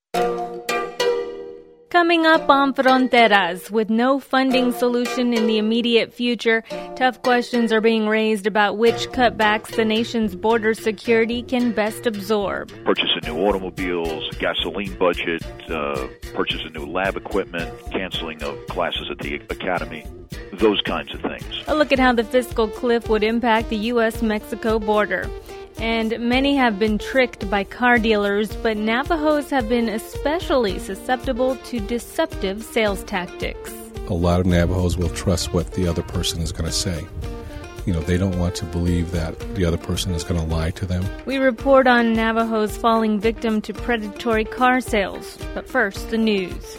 Coming up on Fronteras, with no funding solution in the immediate future, tough questions are being raised about which cutbacks the nation's border security can best absorb. Purchase of new automobiles, gasoline budget, purchase of new lab equipment, canceling of classes at the academy, those kinds of things. A look at how the fiscal cliff would impact the U.S.-Mexico border. And many have been tricked by car dealers, but Navajos have been especially susceptible to deceptive sales tactics. A lot of Navajos will trust what the other person is going to say. They don't want to believe that the other person is going to lie to them. We report on Navajos falling victim to predatory car sales. But first, the news.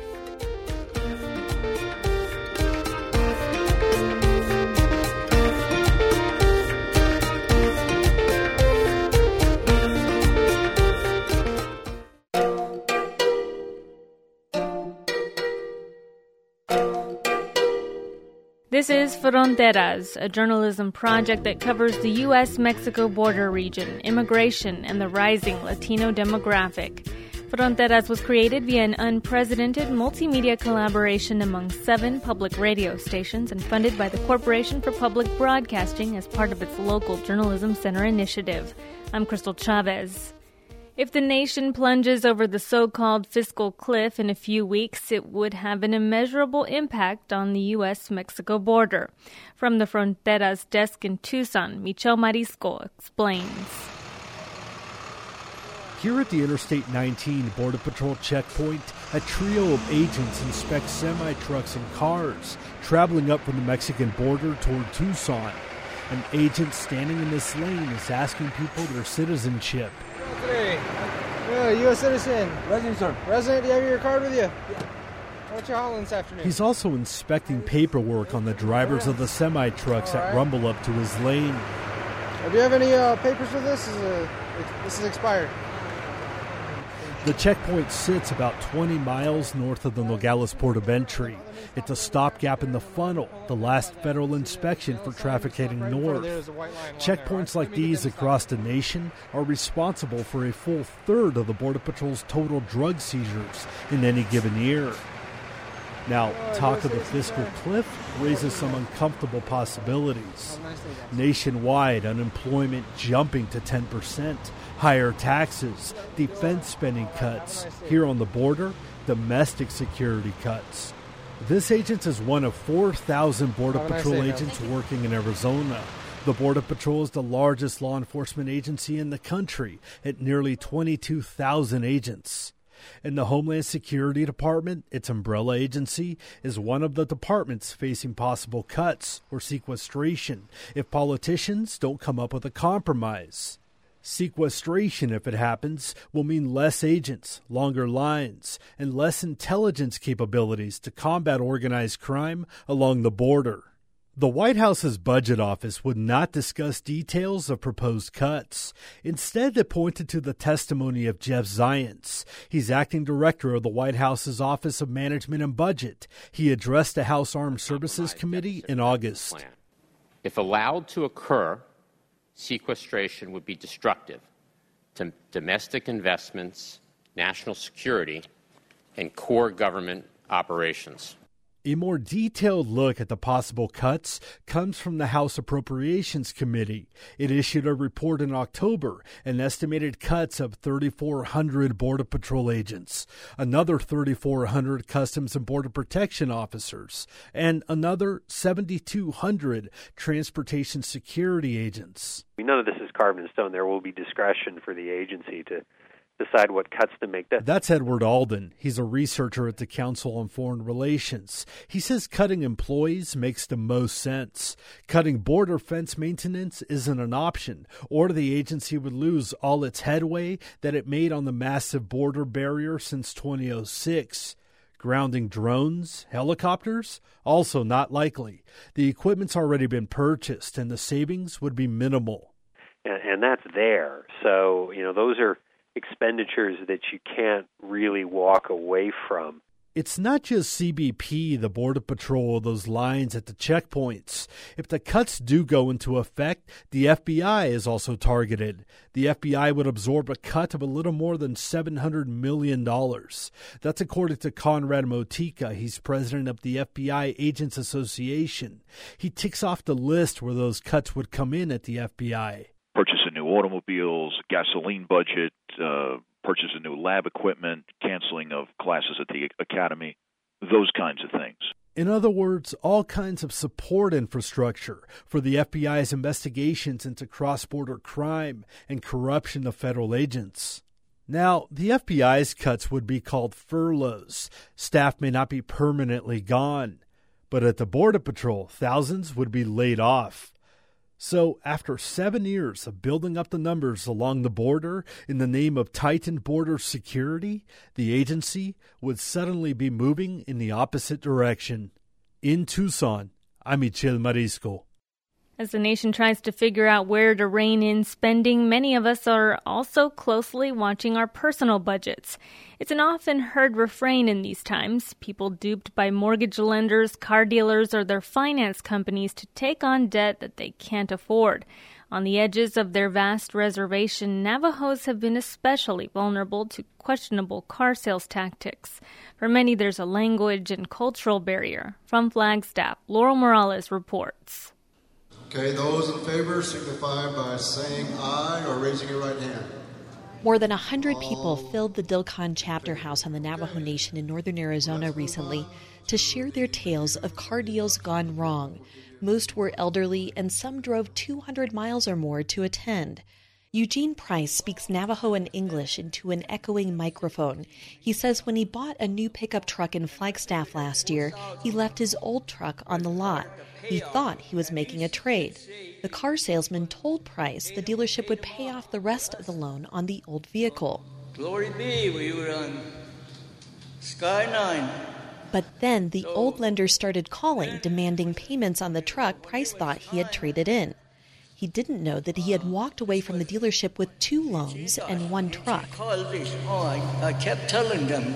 This is Fronteras, a journalism project that covers the U.S.-Mexico border region, immigration, and the rising Latino demographic. Fronteras was created via an unprecedented multimedia collaboration among 7 public radio stations and funded by the Corporation for Public Broadcasting as part of its local Journalism Center initiative. I'm Crystal Chavez. If the nation plunges over the so-called fiscal cliff in a few weeks, it would have an immeasurable impact on the U.S.-Mexico border. From the Fronteras desk in Tucson, Michelle Marisco explains. Here at the Interstate 19 Border Patrol checkpoint, a trio of agents inspect semi-trucks and cars traveling up from the Mexican border toward Tucson. An agent standing in this lane is asking people their citizenship. U.S. citizen. Resident, sir. Resident, do you have your card with you? Yeah. What you hauling this afternoon? He's also inspecting paperwork on the drivers of the semi-trucks that rumble up to his lane. Do you have any papers with this? This is expired. The checkpoint sits about 20 miles north of the Nogales port of entry. It's a stopgap in the funnel, the last federal inspection for traffic heading north. Checkpoints like these across the nation are responsible for a full third of the Border Patrol's total drug seizures in any given year. Now, talk of the fiscal cliff raises some uncomfortable possibilities. Nationwide, unemployment jumping to 10%, higher taxes, defense spending cuts. Here on the border, domestic security cuts. This agent is one of 4,000 Border Patrol agents working in Arizona. The Border Patrol is the largest law enforcement agency in the country at nearly 22,000 agents. And the Homeland Security Department, its umbrella agency, is one of the departments facing possible cuts or sequestration if politicians don't come up with a compromise. Sequestration, if it happens, will mean less agents, longer lines, and less intelligence capabilities to combat organized crime along the border. The White House's budget office would not discuss details of proposed cuts. Instead, it pointed to the testimony of Jeff Zients. He's acting director of the White House's Office of Management and Budget. He addressed the House Armed Services Committee in August. If allowed to occur, sequestration would be destructive to domestic investments, national security, and core government operations. A more detailed look at the possible cuts comes from the House Appropriations Committee. It issued a report in October and estimated cuts of 3,400 Border Patrol agents, another 3,400 Customs and Border Protection officers, and another 7,200 Transportation Security agents. None of this is carved in stone. There will be discretion for the agency to decide what cuts to make. That's Edward Alden. He's a researcher at the Council on Foreign Relations. He says cutting employees makes the most sense. Cutting border fence maintenance isn't an option, or the agency would lose all its headway that it made on the massive border barrier since 2006. Grounding drones, helicopters? Also not likely. The equipment's already been purchased, and the savings would be minimal. And that's there. So, those are expenditures that you can't really walk away from. It's not just CBP, the Border Patrol, those lines at the checkpoints. If the cuts do go into effect, the FBI is also targeted. The FBI would absorb a cut of a little more than $700 million. That's according to Conrad Motika. He's president of the FBI Agents Association. He ticks off the list where those cuts would come in at the FBI. Purchase of new automobiles, gasoline budget, purchase of new lab equipment, canceling of classes at the academy, those kinds of things. In other words, all kinds of support infrastructure for the FBI's investigations into cross-border crime and corruption of federal agents. Now, the FBI's cuts would be called furloughs. Staff may not be permanently gone. But at the Border Patrol, thousands would be laid off. So after 7 years of building up the numbers along the border in the name of tightened border security, the agency would suddenly be moving in the opposite direction. In Tucson, I'm Michel Marisco. As the nation tries to figure out where to rein in spending, many of us are also closely watching our personal budgets. It's an often heard refrain in these times, people duped by mortgage lenders, car dealers, or their finance companies to take on debt that they can't afford. On the edges of their vast reservation, Navajos have been especially vulnerable to questionable car sales tactics. For many, there's a language and cultural barrier. From Flagstaff, Laurel Morales reports. Okay, those in favor signify by saying aye or raising your right hand. More than 100 people filled the Dilcon chapter house on the Navajo Nation in northern Arizona recently to share their tales of car deals gone wrong. Most were elderly, and some drove 200 miles or more to attend. Eugene Price speaks Navajo and English into an echoing microphone. He says when he bought a new pickup truck in Flagstaff last year, he left his old truck on the lot. He thought he was making a trade. The car salesman told Price the dealership would pay off the rest of the loan on the old vehicle. Glory be, we were on Sky 9. But then the old lender started calling, demanding payments on the truck Price thought he had traded in. He didn't know that he had walked away from the dealership with 2 loans and 1 truck. I kept telling them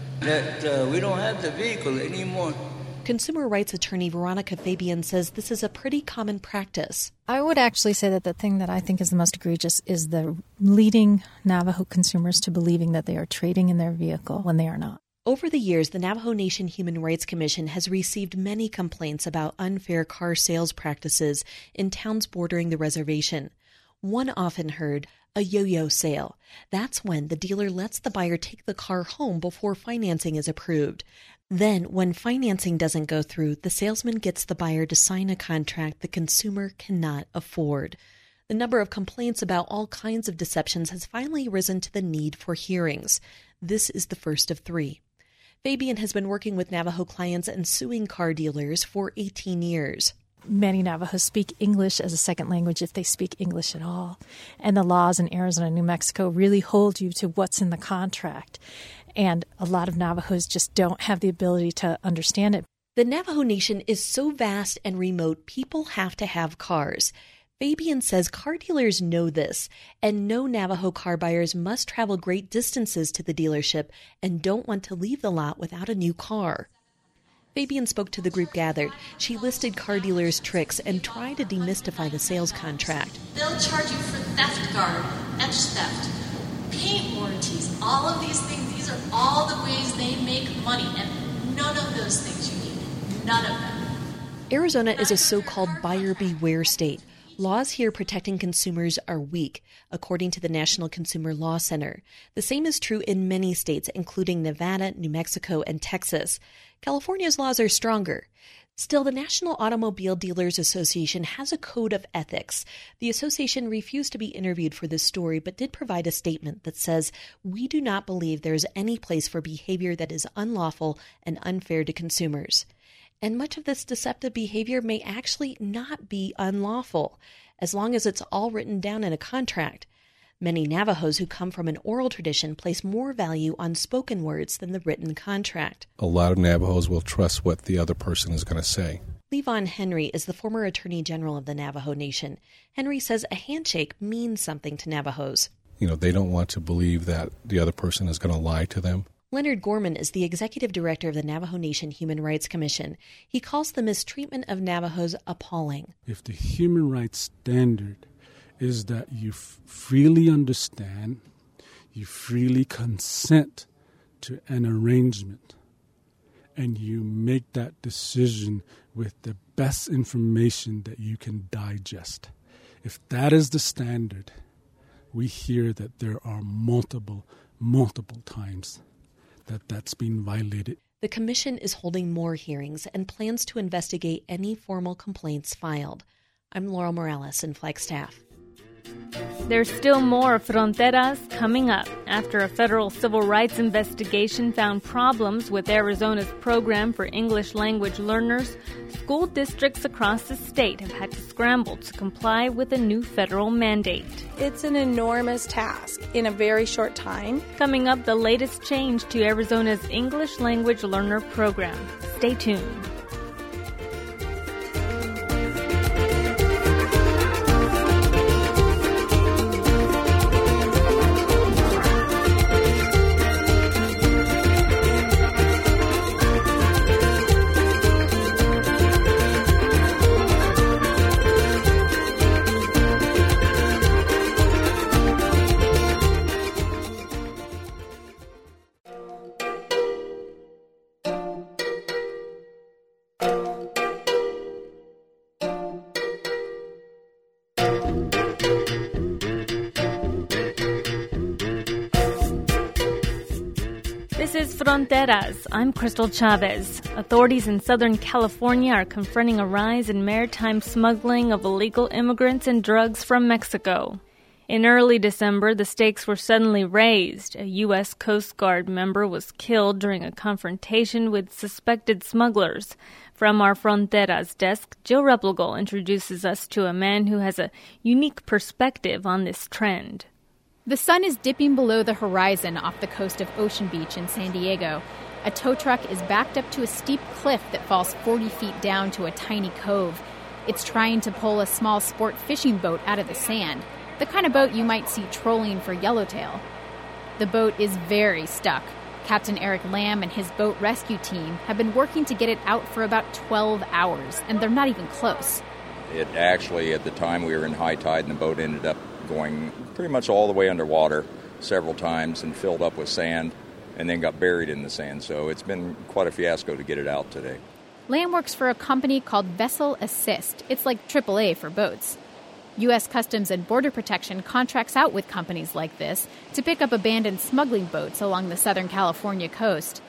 that we don't have the vehicle anymore. Consumer rights attorney Veronica Fabian says this is a pretty common practice. I would actually say that the thing that I think is the most egregious is the leading Navajo consumers to believing that they are trading in their vehicle when they are not. Over the years, the Navajo Nation Human Rights Commission has received many complaints about unfair car sales practices in towns bordering the reservation. One often heard, a yo-yo sale. That's when the dealer lets the buyer take the car home before financing is approved. Then, when financing doesn't go through, the salesman gets the buyer to sign a contract the consumer cannot afford. The number of complaints about all kinds of deceptions has finally risen to the need for hearings. This is the first of 3. Fabian has been working with Navajo clients and suing car dealers for 18 years. Many Navajos speak English as a second language if they speak English at all. And the laws in Arizona and New Mexico really hold you to what's in the contract. And a lot of Navajos just don't have the ability to understand it. The Navajo Nation is so vast and remote, people have to have cars. Fabian says car dealers know this, and know Navajo car buyers must travel great distances to the dealership and don't want to leave the lot without a new car. Fabian spoke to the group gathered. She listed car dealers' tricks and tried to demystify the sales contract. They'll charge you for theft guard, etch theft, paint warranties, all of these things. These are all the ways they make money, and none of those things you need. None of them. Arizona is a so-called buyer beware state. Laws here protecting consumers are weak, according to the National Consumer Law Center. The same is true in many states, including Nevada, New Mexico, and Texas. California's laws are stronger. Still, the National Automobile Dealers Association has a code of ethics. The association refused to be interviewed for this story, but did provide a statement that says, "We do not believe there is any place for behavior that is unlawful and unfair to consumers." And much of this deceptive behavior may actually not be unlawful, as long as it's all written down in a contract. Many Navajos who come from an oral tradition place more value on spoken words than the written contract. A lot of Navajos will trust what the other person is going to say. Levon Henry is the former Attorney General of the Navajo Nation. Henry says a handshake means something to Navajos. They don't want to believe that the other person is going to lie to them. Leonard Gorman is the executive director of the Navajo Nation Human Rights Commission. He calls the mistreatment of Navajos appalling. If the human rights standard is that you freely understand, you freely consent to an arrangement, and you make that decision with the best information that you can digest. If that is the standard, we hear that there are multiple times that's been violated. The commission is holding more hearings and plans to investigate any formal complaints filed. I'm Laurel Morales in Flagstaff. There's still more Fronteras coming up after a federal civil rights investigation found problems with Arizona's program for English language learners. School districts across the state have had to scramble to comply with a new federal mandate. It's an enormous task in a very short time. Coming up, the latest change to Arizona's English language learner program. Stay tuned. This is Fronteras. I'm Crystal Chavez. Authorities in Southern California are confronting a rise in maritime smuggling of illegal immigrants and drugs from Mexico. In early December, the stakes were suddenly raised. A U.S. Coast Guard member was killed during a confrontation with suspected smugglers. From our Fronteras desk, Jill Replogle introduces us to a man who has a unique perspective on this trend. The sun is dipping below the horizon off the coast of Ocean Beach in San Diego. A tow truck is backed up to a steep cliff that falls 40 feet down to a tiny cove. It's trying to pull a small sport fishing boat out of the sand, the kind of boat you might see trolling for yellowtail. The boat is very stuck. Captain Eric Lamb and his boat rescue team have been working to get it out for about 12 hours, and they're not even close. It actually, at the time we were in high tide, and the boat ended up going pretty much all the way underwater several times and filled up with sand and then got buried in the sand. So it's been quite a fiasco to get it out today. Lamb works for a company called Vessel Assist. It's like AAA for boats. U.S. Customs and Border Protection contracts out with companies like this to pick up abandoned smuggling boats along the Southern California coast.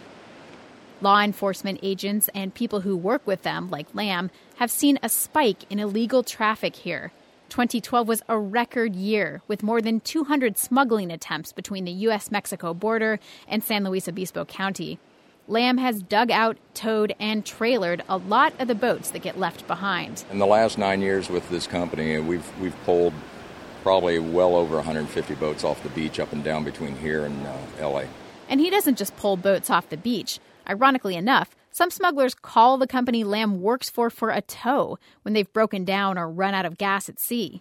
Law enforcement agents and people who work with them, like Lamb, have seen a spike in illegal traffic here. 2012 was a record year, with more than 200 smuggling attempts between the U.S.-Mexico border and San Luis Obispo County. Lamb has dug out, towed, and trailered a lot of the boats that get left behind. In the last 9 years with this company, we've pulled probably well over 150 boats off the beach up and down between here and L.A. And he doesn't just pull boats off the beach. Ironically enough, some smugglers call the company Lamb works for a tow when they've broken down or run out of gas at sea.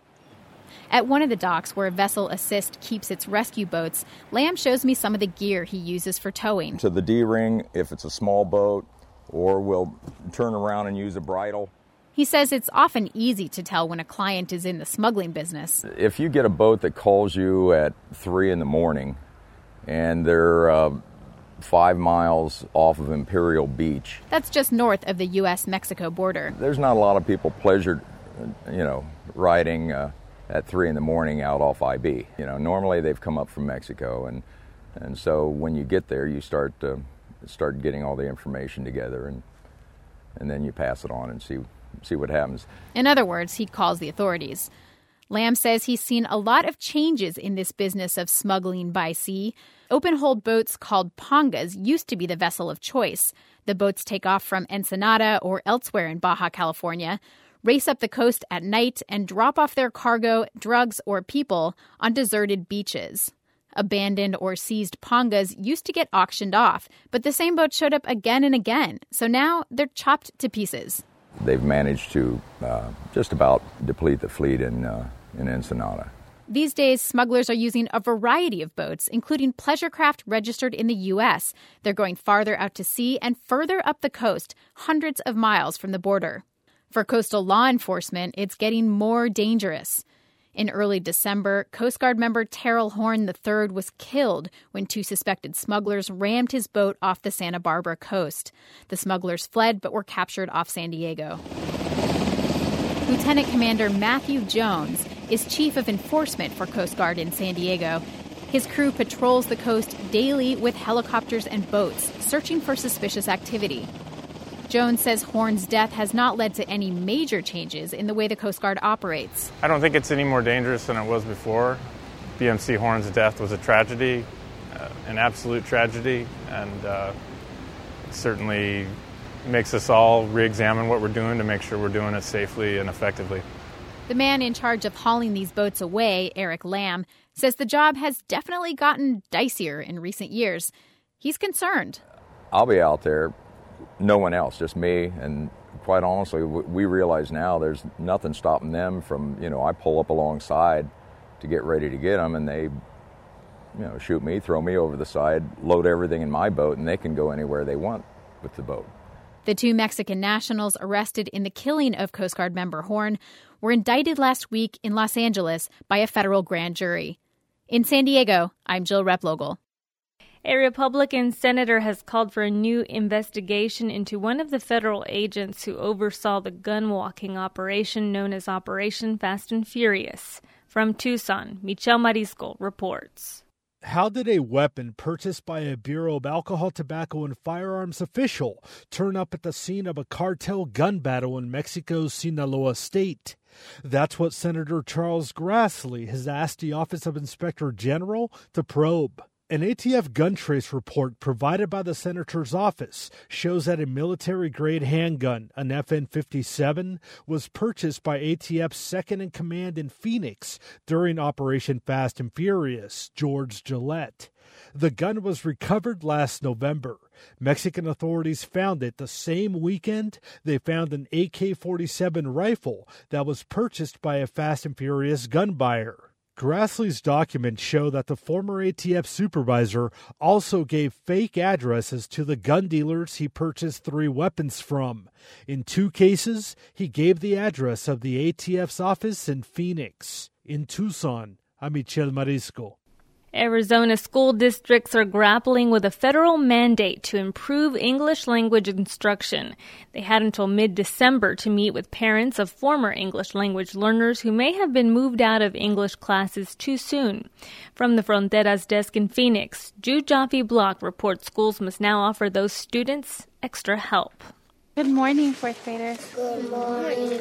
At one of the docks where Vessel Assist keeps its rescue boats, Lamb shows me some of the gear he uses for towing. To the D-ring, if it's a small boat, or we'll turn around and use a bridle. He says it's often easy to tell when a client is in the smuggling business. If you get a boat that calls you at 3 in the morning and they're 5 miles off of Imperial Beach. That's just north of the U.S.-Mexico border. There's not a lot of people pleasured, riding at 3 in the morning out off IB. Normally they've come up from Mexico, and so when you get there, you start getting all the information together, and then you pass it on and see what happens. In other words, he calls the authorities. Lamb says he's seen a lot of changes in this business of smuggling by sea. Open-hold boats called pongas used to be the vessel of choice. The boats take off from Ensenada or elsewhere in Baja California, race up the coast at night, and drop off their cargo, drugs, or people on deserted beaches. Abandoned or seized pongas used to get auctioned off, but the same boat showed up again and again, so now they're chopped to pieces. They've managed to just about deplete the fleet in Ensenada. These days, smugglers are using a variety of boats, including pleasure craft registered in the U.S. They're going farther out to sea and further up the coast, hundreds of miles from the border. For coastal law enforcement, it's getting more dangerous. In early December, Coast Guard member Terrell Horn III was killed when 2 suspected smugglers rammed his boat off the Santa Barbara coast. The smugglers fled but were captured off San Diego. Lieutenant Commander Matthew Jones is chief of enforcement for Coast Guard in San Diego. His crew patrols the coast daily with helicopters and boats, searching for suspicious activity. Jones says Horn's death has not led to any major changes in the way the Coast Guard operates. I don't think it's any more dangerous than it was before. BMC Horn's death was a tragedy, an absolute tragedy, and it certainly makes us all re-examine what we're doing to make sure we're doing it safely and effectively. The man in charge of hauling these boats away, Eric Lamb, says the job has definitely gotten dicier in recent years. He's concerned. I'll be out there. No one else, just me, and quite honestly, we realize now there's nothing stopping them from, I pull up alongside to get ready to get them, and they, shoot me, throw me over the side, load everything in my boat, and they can go anywhere they want with the boat. The 2 Mexican nationals arrested in the killing of Coast Guard member Horn were indicted last week in Los Angeles by a federal grand jury. In San Diego, I'm Jill Replogle. A Republican senator has called for a new investigation into one of the federal agents who oversaw the gun-walking operation known as Operation Fast and Furious. From Tucson, Michelle Marisco reports. How did a weapon purchased by a Bureau of Alcohol, Tobacco, and Firearms official turn up at the scene of a cartel gun battle in Mexico's Sinaloa state? That's what Senator Charles Grassley has asked the Office of Inspector General to probe. An ATF gun trace report provided by the senator's office shows that a military-grade handgun, an FN-57, was purchased by ATF's second-in-command in Phoenix during Operation Fast and Furious, George Gillette. The gun was recovered last November. Mexican authorities found it the same weekend they found an AK-47 rifle that was purchased by a Fast and Furious gun buyer. Grassley's documents show that the former ATF supervisor also gave fake addresses to the gun dealers he purchased 3 weapons from. In 2 cases, he gave the address of the ATF's office in Phoenix. In Tucson, I'm Michelle Marisco. Arizona school districts are grappling with a federal mandate to improve English language instruction. They had until mid-December to meet with parents of former English language learners who may have been moved out of English classes too soon. From the Fronteras desk in Phoenix, Jude Jaffe-Block reports schools must now offer those students extra help. Good morning, 4th graders. Good morning.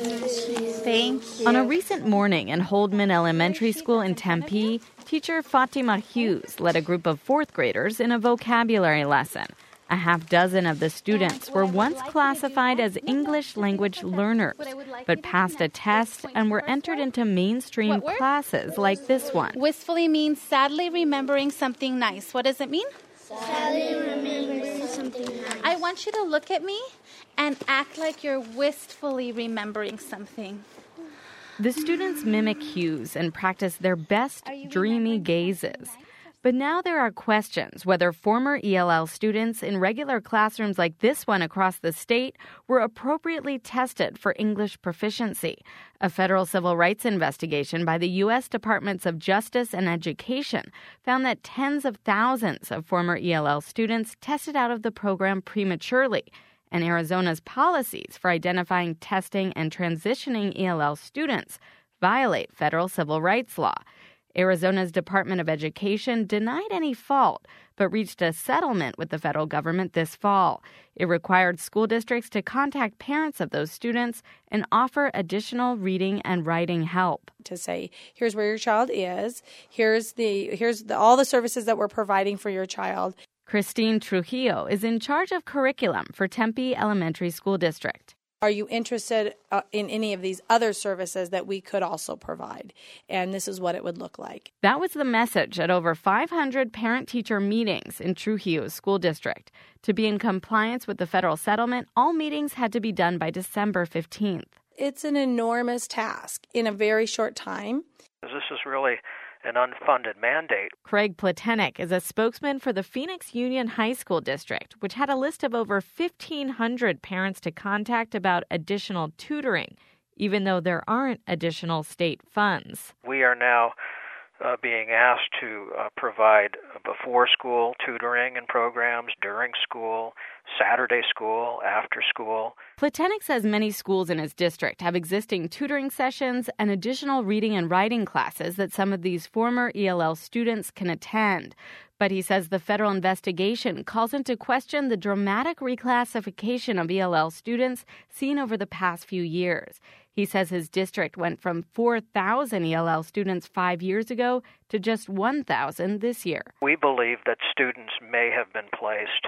Thank you. On a recent morning in Holdman Elementary School in Tempe, teacher Fatima Hughes led a group of 4th graders in a vocabulary lesson. A half dozen of the students were once classified as English language learners, but passed a test and were entered into mainstream classes like this one. Wistfully means sadly remembering something nice. What does it mean? Sadly remembering something nice. I want you to look at me and act like you're wistfully remembering something. The students mimic Hughes and practice their best dreamy gazes. But now there are questions whether former ELL students in regular classrooms like this one across the state were appropriately tested for English proficiency. A federal civil rights investigation by the U.S. Departments of Justice and Education found that tens of thousands of former ELL students tested out of the program prematurely, and Arizona's policies for identifying, testing, and transitioning ELL students violate federal civil rights law. Arizona's Department of Education denied any fault, but reached a settlement with the federal government this fall. It required school districts to contact parents of those students and offer additional reading and writing help. To say, here's where your child is, here's all the services that we're providing for your child. Christine Trujillo is in charge of curriculum for Tempe Elementary School District. Are you interested in any of these other services that we could also provide? And this is what it would look like. That was the message at over 500 parent-teacher meetings in Trujillo's school district. To be in compliance with the federal settlement, all meetings had to be done by December 15th. It's an enormous task in a very short time. This is really an unfunded mandate. Craig Platenik is a spokesman for the Phoenix Union High School District, which had a list of over 1,500 parents to contact about additional tutoring, even though there aren't additional state funds. We are now being asked to provide before-school tutoring and programs, during school, Saturday school, after school. Platenik says many schools in his district have existing tutoring sessions and additional reading and writing classes that some of these former ELL students can attend. But he says the federal investigation calls into question the dramatic reclassification of ELL students seen over the past few years. He says his district went from 4,000 ELL students 5 years ago to just 1,000 this year. We believe that students may have been placed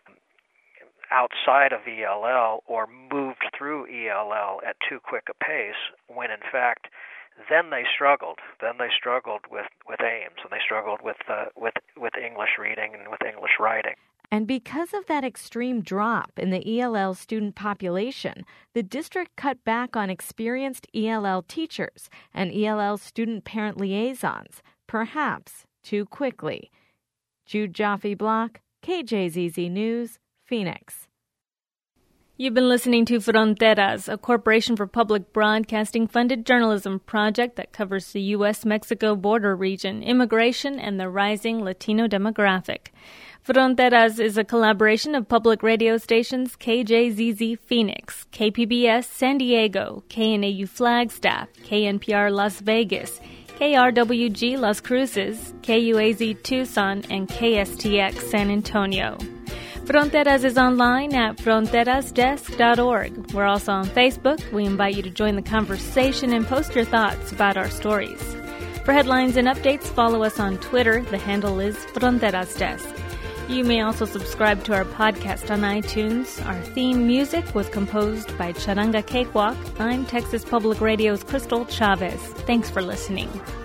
outside of ELL or moved through ELL at too quick a pace when, in fact, then they struggled. Then they struggled with AIMS, and they struggled with English reading and with English writing. And because of that extreme drop in the ELL student population, the district cut back on experienced ELL teachers and ELL student-parent liaisons, perhaps too quickly. Jude Jaffe-Block, KJZZ News, Phoenix. You've been listening to Fronteras, a Corporation for Public Broadcasting funded journalism project that covers the U.S.-Mexico border region, immigration, and the rising Latino demographic. Fronteras is a collaboration of public radio stations KJZZ Phoenix, KPBS San Diego, KNAU Flagstaff, KNPR Las Vegas, KRWG Las Cruces, KUAZ Tucson, and KSTX San Antonio. Fronteras is online at fronterasdesk.org. We're also on Facebook. We invite you to join the conversation and post your thoughts about our stories. For headlines and updates, follow us on Twitter. The handle is Fronteras Desk. You may also subscribe to our podcast on iTunes. Our theme music was composed by Charanga Cakewalk. I'm Texas Public Radio's Crystal Chavez. Thanks for listening.